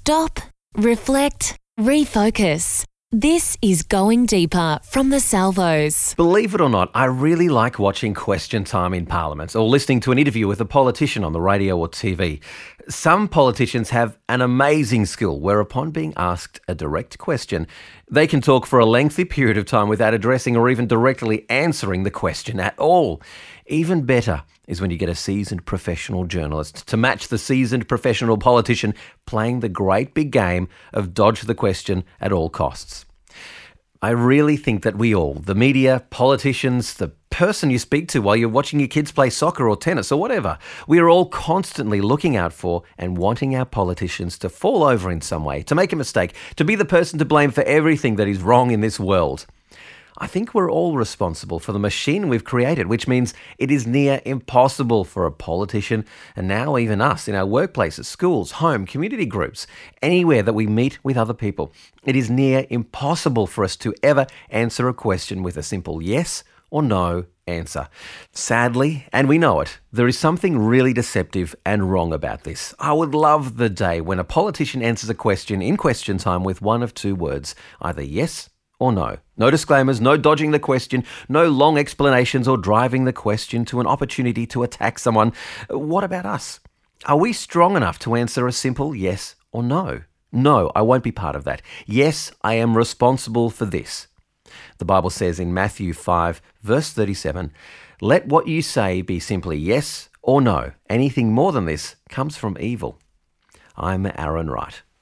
Stop, reflect, refocus. This is Going Deeper from the Salvos. Believe it or not, I really like watching Question Time in Parliament or listening to an interview with a politician on the radio or TV. Some politicians have an amazing skill where upon being asked a direct question, they can talk for a lengthy period of time without addressing or even directly answering the question at all. Even better is when you get a seasoned professional journalist to match the seasoned professional politician playing the great big game of dodge the question at all costs. I really think that we all, the media, politicians, the person you speak to while you're watching your kids play soccer or tennis or whatever, we are all constantly looking out for and wanting our politicians to fall over in some way, to make a mistake, to be the person to blame for everything that is wrong in this world. I think we're all responsible for the machine we've created, which means it is near impossible for a politician, and now even us in our workplaces, schools, home, community groups, anywhere that we meet with other people. It is near impossible for us to ever answer a question with a simple yes or no answer. Sadly, and we know it, there is something really deceptive and wrong about this. I would love the day when a politician answers a question in Question Time with one of two words, either yes or no. No disclaimers, no dodging the question, no long explanations or driving the question to an opportunity to attack someone. What about us? Are we strong enough to answer a simple yes or no? No, I won't be part of that. Yes, I am responsible for this. The Bible says in Matthew 5, verse 37, "Let what you say be simply yes or no. Anything more than this comes from evil." I'm Aaron Wright.